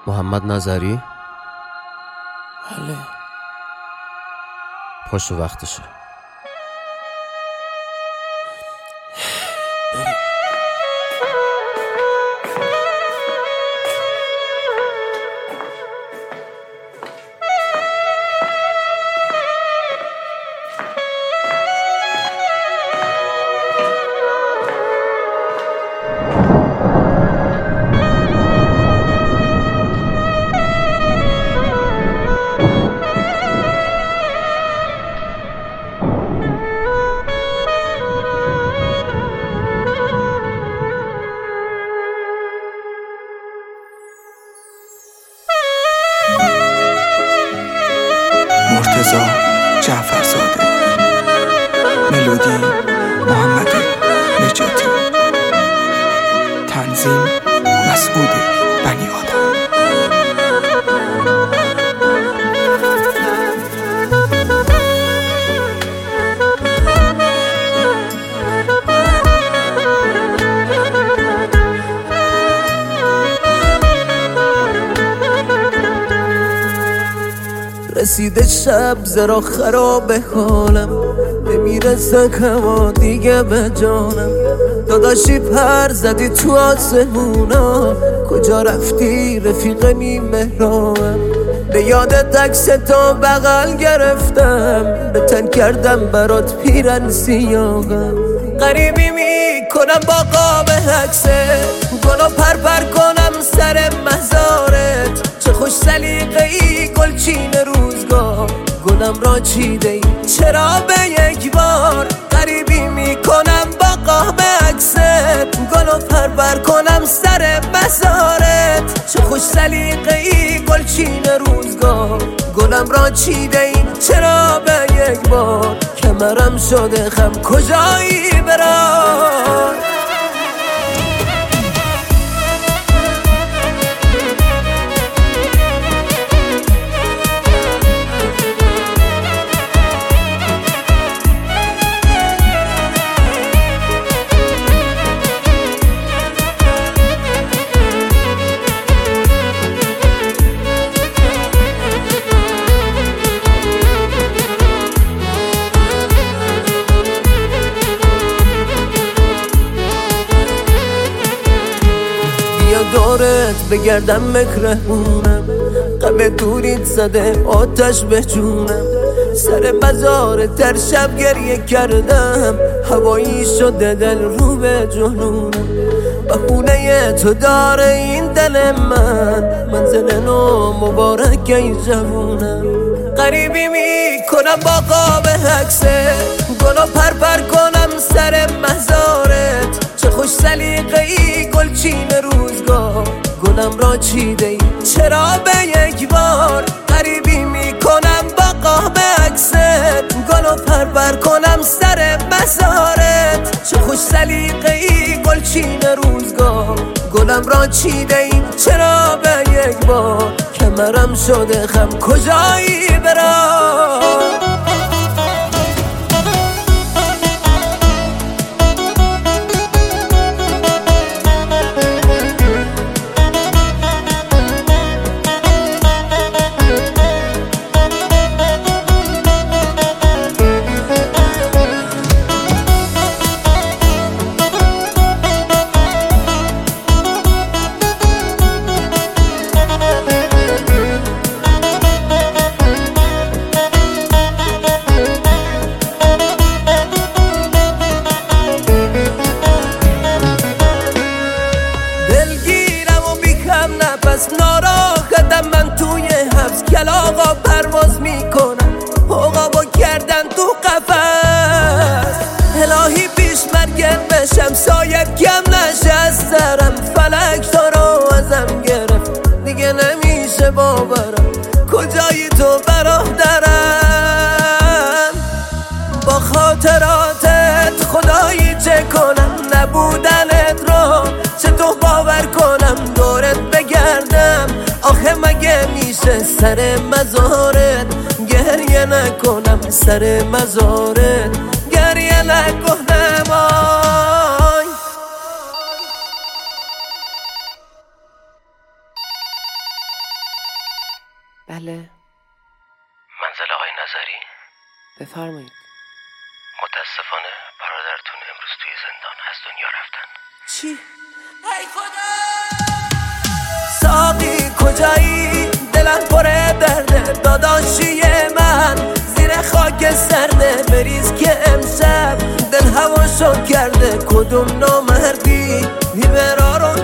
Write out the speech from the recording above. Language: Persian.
محمد نظری. بله. پاشو وقتشه. بریم. مرتضی جعفرزاده. ملودی محمد نجاتی. تنظیم مسعود بنی آدم. رسیده شب زرا خراب حالم، نمیرسه هوا دیگه به جانم. داداشی پر زدی تو آسمونا، کجا رفتی رفیق مهرانم؟ به یادت عکس تو بغل گرفتم، به تن کردم برات پیرن سیاهم. غریبی میکنم با قاب عکسه، گلو پر کنم سر مزارت. چه خوش سلیقه ای گلچین روزگار، گلم را چیده ای چرا به یک بار؟ غریبی میکنم با قاب عکست، گلو پر کنم سر مزارت. چه خوش سلیقه ای گلچین روزگار، گلم را چیده ای چرا به یک بار؟ کمرم شده خم کجایی برام؟ دورت بگردم مکرهونم، غم دوریت زده آتش به جونم. سر مزار تر شب گریه کردم، هوایی شده دل رو به جنونم. بخونه تو داره این دل من، منزل نو مبارک ای جوونم. غریبی میکنم با قاب عکسه، گلو پر کنم سر مزارت. چه خوش سلیقه ای گلچین روزگار، گلم را چیده ای چرا به یک بار؟ غریبی میکنم با قاب عکست، گلو پر کنم سر مزارت. چه خوش سلیقه ای گلچین روزگار، گلم را چیده ای چرا به یک بار؟ کمرم شده خم کجایی برام؟ ناراحتم من توی حبس، کلاغا پرواز میکنم عقابو کردن تو قفس. الهی پیش مرگم بشم سایب کم نشه از سرم، فلک تو رو ازم گرفت دیگه نمیشه باورم. کجایی تو برادرم؟ با خاطراتت خدایی چه کنم؟ نبودنت رو چطور باور کنم؟ دورت بگردم آخه مگه میشه سر مزارت گریه نکنم؟ سر مزارت گریه نکنم. آی بله. منزل آقای نظری؟ بفرمایید. متاسفانه برادرتون امروز توی زندان از دنیا رفتن. چی؟ ای خدا! ساقی کجایی؟ دلم پره درده داداشی من، زیر خاک سرده بریز که امشب دل هواشو کرده. کدوم نامردی بیبرارو